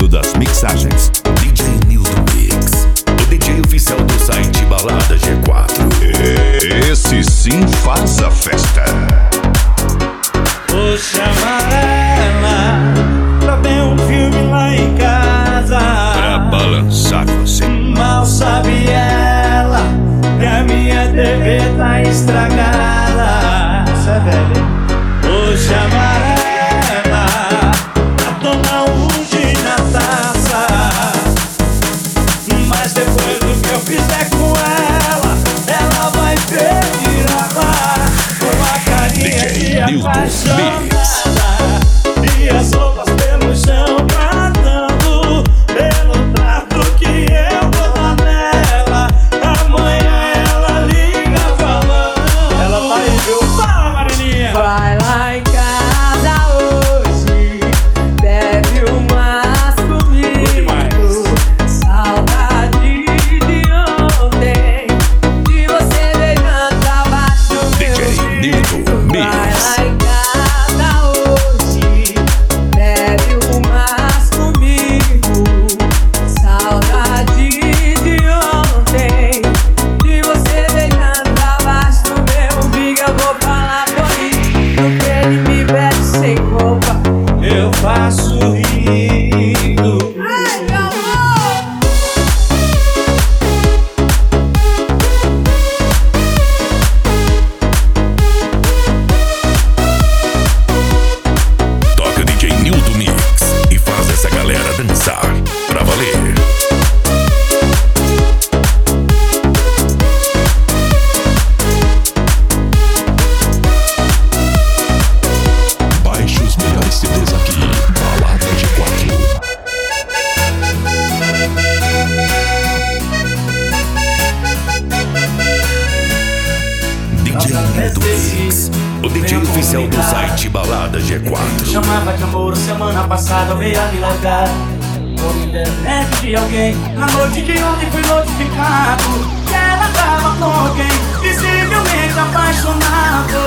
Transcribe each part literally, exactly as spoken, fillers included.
comando das mixagens, D J Nilton Mix, o D J oficial do site Balada G quatro. Esse sim faz a festa. Vou chamar ela pra ver um filme lá em casa, Pra balançar você. mal sabe ela que a minha T V tá estragada. Isso é velho. Vou chamar ela pra tomar um gin na taça, mas depois do que eu fizer com ela, ela vai pedir água com a carinha de Nilton apaixonada e as roupas pelo chão cantando pelo trato que eu dou lá nela. Amanhã ela liga falando, ela vai ver o fala, Marininha. Vai lá em casa hoje, bebe umas comigo. Saudade de ontem, de você beijando abaixo do D J meu Nilton peito. Vai Mix. lá em casa hoje, bebe umas comigo. Saudade de ontem, de você beijando abaixo do meu umbigo. Eu vou falar por isso, porque ele me bebe sem roupa. Eu faço rindo. Ai, meu amor! Toca D J Nilton Mix e faz essa galera dançar pra valer. Baixe os melhores C Ds aqui, Balada G quatro. D J Nilton Mix, o D J oficial do site Balada G quatro. Chamava de amor semana passada, veio a me largar por internet de alguém. Na noite de ontem fui notificado que ela tava com alguém visivelmente apaixonado.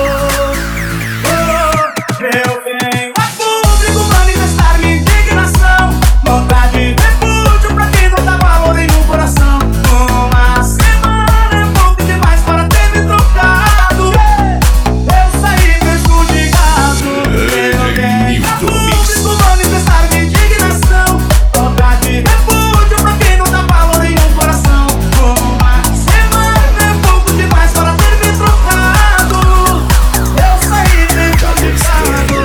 Oh, eu venho a público manifestar minha indignação, vontade de repúdio pra quem não dá valor em um coração. Uma semana é pouco demais para ter me trocado. Eu saí prejudicado. Eu venho a público manifestar minha indignação, vontade de repúdio pra quem não dá valor em um coração. Uma semana é pouco demais para ter me trocado. Eu saí prejudicado.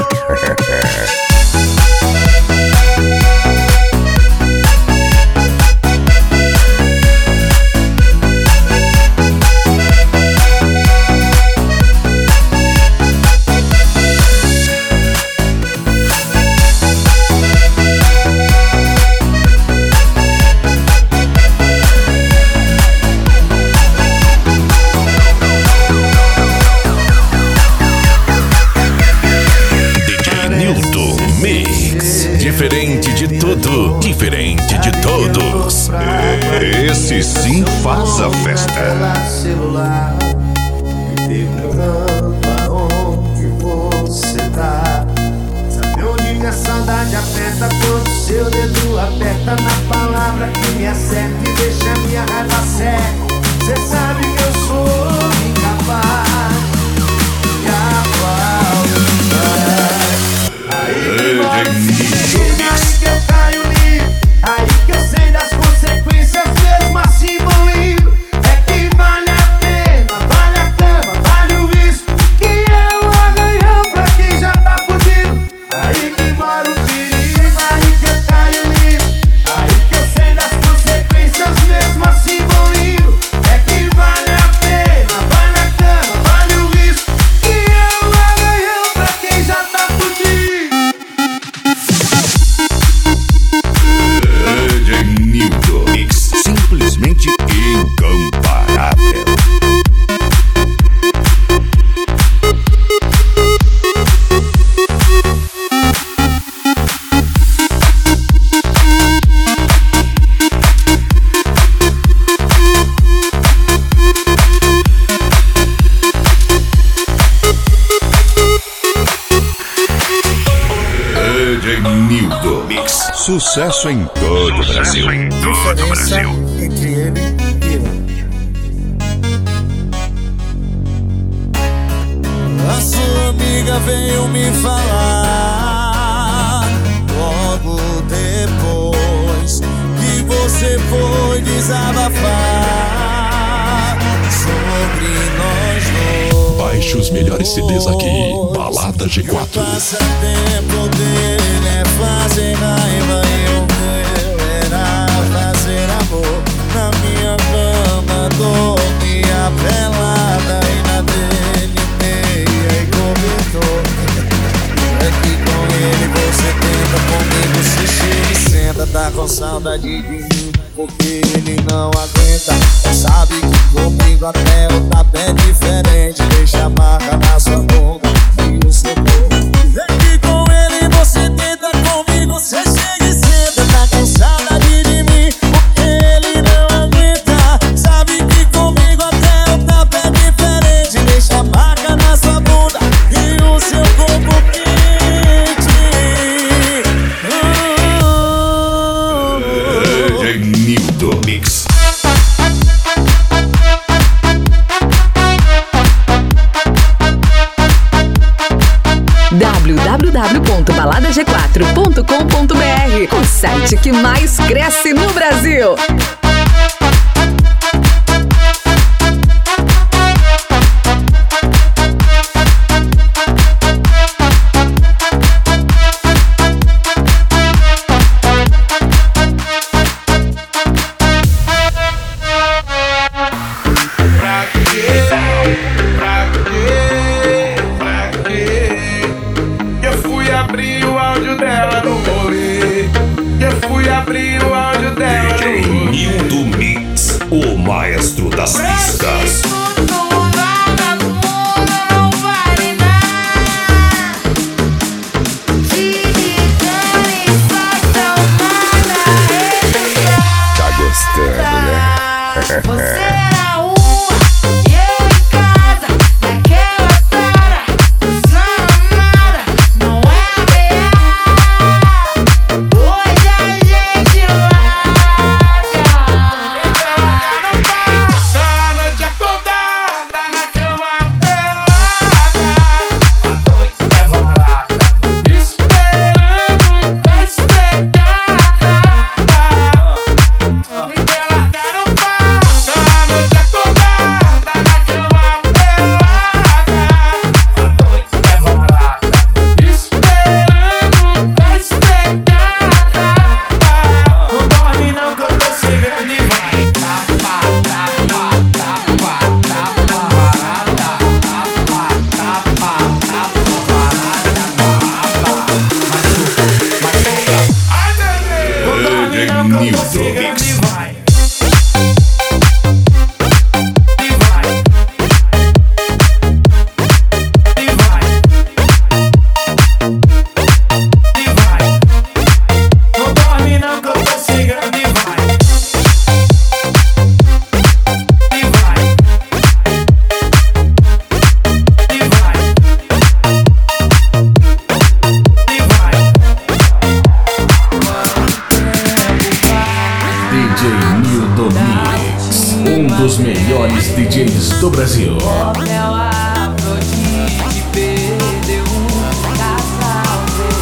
D J Nilton Mix, diferente de tudo, diferente de todos. Esse sim faz a festa. Pela celular, me perguntando aonde você tá. Sabe onde minha saudade aperta quando seu dedo aperta na palavra que me acerta e deixa minha raiva cega. Cê sabe que eu sou incapaz, incapaz. Aí que mora o perigo, aí que eu caio livre, aí que eu sei das consequências, mesmo assim vou indo. É que vale a pena, vale a cama, vale o risco que eu arranhão pra quem já tá fudido. Aí que mora o perigo, aí que eu caio livre, aí que eu sei das consequências, mesmo assim vou indo. É que vale a pena, vale a cama, vale o risco que eu arranhão pra quem já tá fudido. D J Nilton Mix, simplesmente incomparável. D J Nilton Mix. Sucesso em todo o Brasil. Em todo o Brasil. Entre ele e eu. A sua amiga veio me falar logo depois que você foi desabafar sobre nós dois. Baixe os melhores C Ds aqui, Balada G quatro. O passatempo dele é fazer raiva e o meu era fazer amor. Na minha cama dormia pelada e na dele meia e cobertor. É que com ele você tenta, comigo você chega e senta. Tá com saudade de mim porque ele não aguenta. Sabe que comigo até o tapa é diferente. Deixa a marca na sua bunda e o seu corpo. É que com ele você tenta, comigo você chega e senta. Tá com saudade de mim porque ele não aguenta. Sabe que comigo até o tapa é diferente. Deixa a marca na sua bunda e o seu corpo quente. D J Nildo Mix. w w w ponto balada g quatro ponto com ponto b r, o site que mais cresce no Brasil. Pra quê? Pra quê? Pra quê? Eu fui abrir o áudio dela no rolê. Eu fui abrir o áudio dela D J no rolê. Nildo Mix, o maestro das pistas. Tá gostando, né? Você era uma e eu em casa, naquela tara, usando nada, não é real. Hoje a gente larga. Tá a noite acordada na cama pelada. A noite é balada, esperando pra espelhada. Me largaram pra. Tá a noite acordada na cama pelada. A noite é balada, esperando pra espelhada. Não dorme não que eu tô chegando e vai. Tapa, tapa, tapa, tapa, parada. Tapa, tapa, tapa, parada. Machuca, machuca. Ai, bebê. Não dorme não que eu tô chegando e vai. E vai. E vai. E vai. Não dorme não que eu tô chegando e vai. E vai. E vai. E vai. D J Nildo Mix, um dos melhores D Js do Brasil. Papel Afrodite perdeu um casal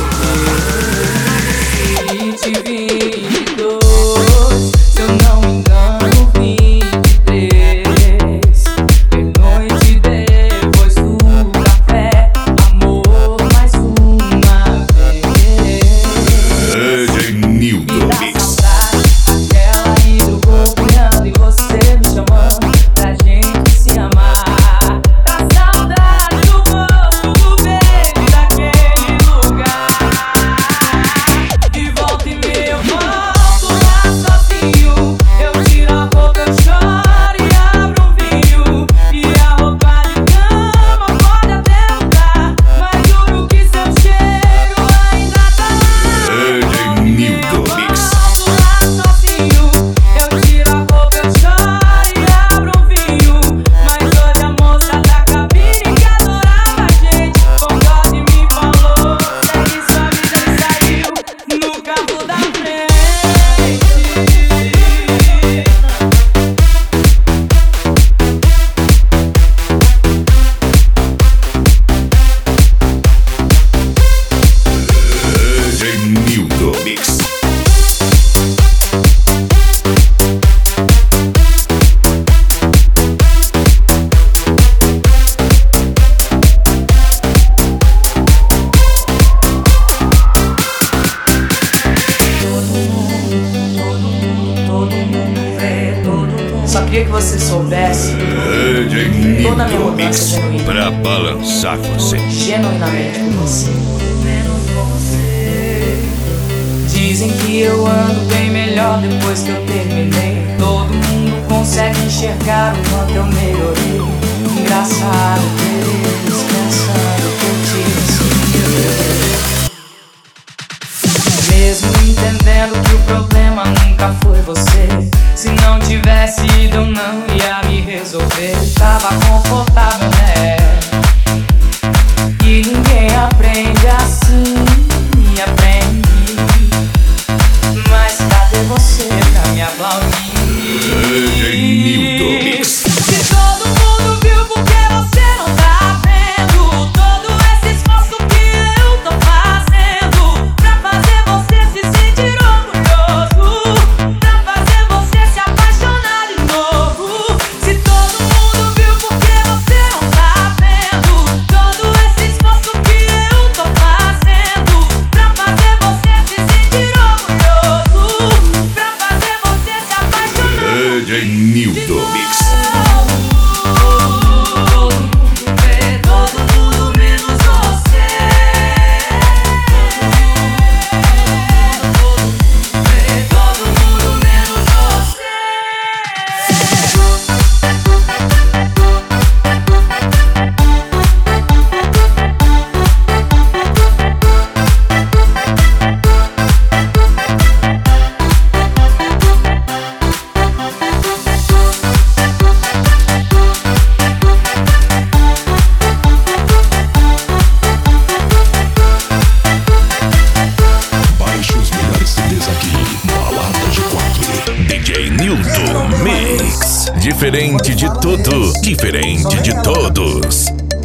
vinte e vinte e dois, se eu não me engano, vinte e três. Vergonha de depois do café, amor mais uma vez. D J Nildo Da Mix. saudade, aquela aí do corpo olhando e você me chamando pra gente se amar. Pra Queria que você soubesse toda a minha mudança genuína. Pra balançar você. Genuinamente por você. Dizem que eu ando bem melhor depois que eu terminei. Todo mundo consegue enxergar o quanto eu melhorei. Engraçado ver eles pensando que eu te ensinei. Mesmo entendendo que o problema nunca foi você. Se não tivesse ido eu não ia me resolver. Tava confortável, né? E ninguém aprende assim, me aprende. Mas cadê você pra me aplaudir? Nildo Mix. Se todo mundo viu, por que você não tá vendo? Todo esse esforço que eu tô fazendo pra fazer você se sentir orgulhoso, pra fazer você se apaixonar de novo. Se todo mundo viu, por que você não tá vendo? Todo esse esforço que eu tô fazendo pra fazer você se sentir orgulhoso, pra fazer você se apaixonar. D J Nildo Mix. Todo mundo vê, todo mundo menos você. Todo mundo vê, todo mundo menos você. Baixe os melhores C Ds aqui. Balada G quatro. D J Nildo Mix. Diferente de tudo, diferente de todos.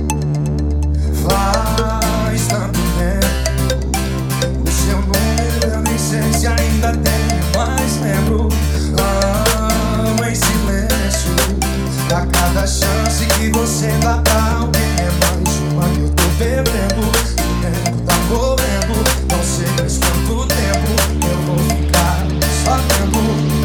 Faz tanto tempo. O seu número eu nem sei se ainda tenho, mas lembro. Amo em silêncio. A cada chance que você dá pra alguém é mais uma que eu tô bebendo. O tempo tá correndo, não sei mais quanto tempo eu vou ficar só vendo.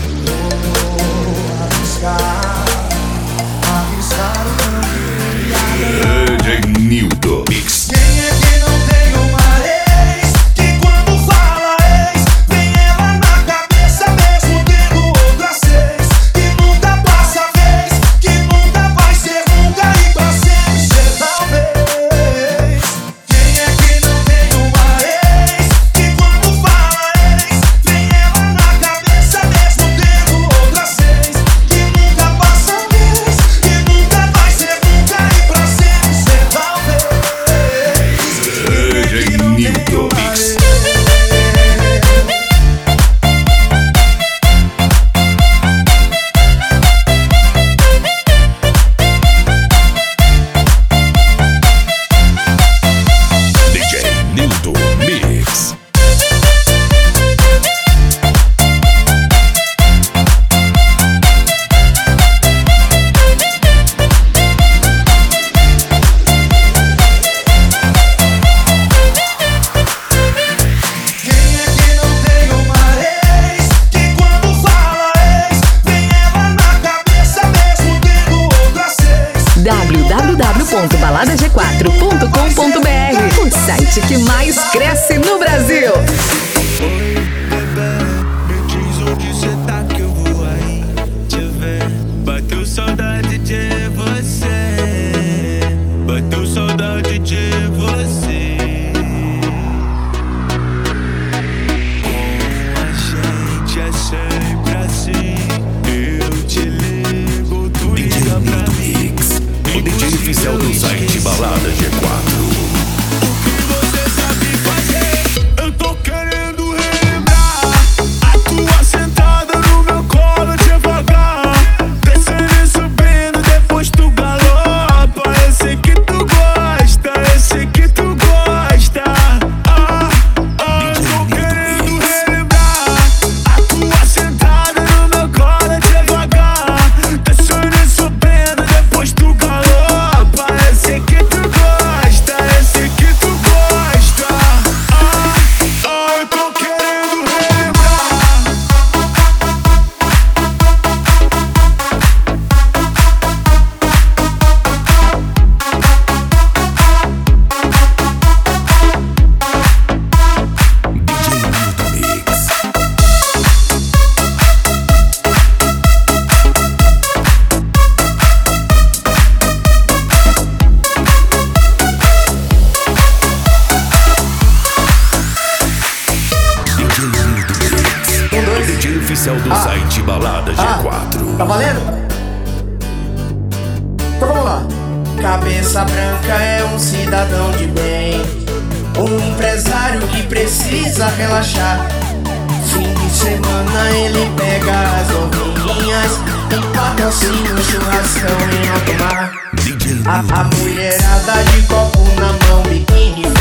Vou arriscar, arriscar o tanto. D J Nildo Mix. Quem é que não tem uma ex? Que quando fala ex, vem ela na cabeça mesmo tendo outras seis. Que nunca passa vez, que nunca vai ser nunca e pra sempre ser talvez. Quem é que não tem uma ex? Que quando fala ex, vem ela na cabeça mesmo tendo outras seis. Que nunca passa vez, que nunca vai ser nunca e pra sempre ser talvez. D J Nildo Mix. D J Nildo Mix. Quem é que não tem uma ex? Que quando fala ex, vem ela na cabeça mesmo tendo outras seis. w w w ponto balada g quatro ponto com ponto b r, o site que mais cresce no Brasil. Me diz onde cê tá que eu vou aí te ver. Bateu saudade de você. Bateu saudade de você. Com a gente é sempre assim. Eu te ligo, tu D J liga pra Nildo mim. Mix. O D J oficial do site Balada G quatro. O que você sabe fazer? oficial do Ah. site Balada G Ah, quatro. tá valendo? Então vamos lá. Cabeça branca é um cidadão de bem, um empresário que precisa relaxar. Fim de semana ele pega as ovinhas, empata assim no churrascão em alto mar. D J A, a mulherada de copo na mão, biquíni